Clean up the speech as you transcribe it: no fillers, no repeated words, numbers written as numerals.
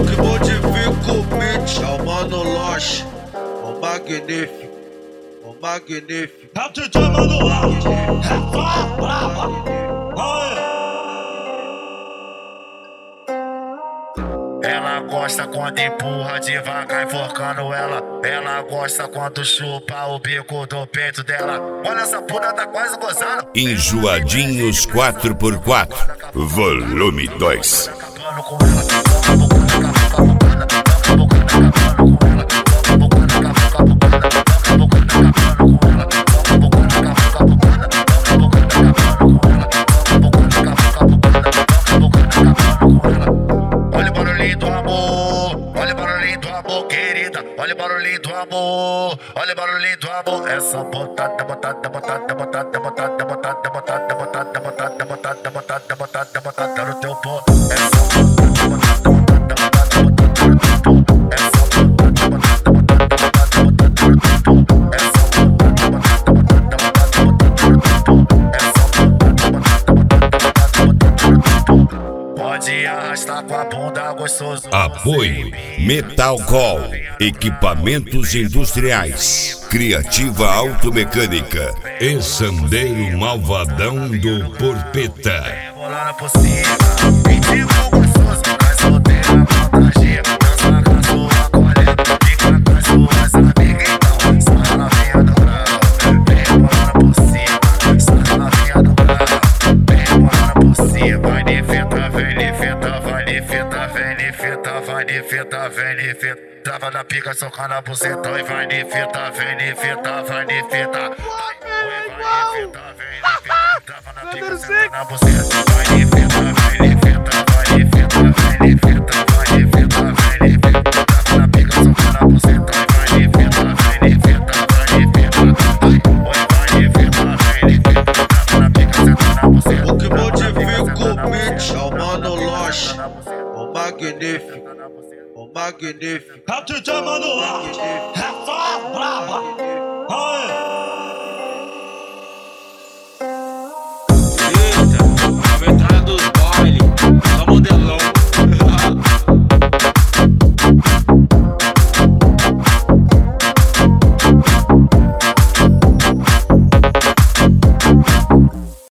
que modifica o beat é o Mano Loche, o magnífico, o magnífico. É o DJ Mano Loche, é só brava. Ela gosta quando empurra devagar enforcando ela. Ela gosta quando chupa o bico do peito dela. Olha, essa puta tá quase gozando. Enjoadinhos 4x4, volume 2. Olha o barulhinho do amor, olha o barulhinho do amor, querida. Olha o barulhinho do amor, olha o barulhinho do amor. Essa botada, botada, botada, botada, botada, botada, botada, botada, botada, botada, botada, botada, botada no teu pó. Pode arrastar com a bunda gostoso. Apoio Metalcol, equipamentos industriais, Criativa Automecânica e Sandeiro Malvadão do Porpeta. Rebolando por cima, mendigo gostoso, mas solteira vontade. Dança com a sua colega, fica com as suas amigas. Então, sai na vinha do grau, rebolando por cima. Sai na vinha do grau, rebolando por cima. Vai de fita, vem de fita, vai de fita, vem de fita, vai de fita, vem de fita. Trava na pica, soca na buceta e vai de fita, vem de fita, vai de fita. Vai de fita, vem de fita, trava na pica, soca na buceta. Vai de fita, vem de fita, vai de fita, vem de fita, vai de fita, vem de fita. Trava na pica, soca na buceta e vai de fita, vem de fita, vai de fita. Vai de fita, vem de fita, trava na pica, soca na buceta. O que modifica o beat é o Mano Loche, o magnífico, o magnífico. É o DJ Mano Loche, é só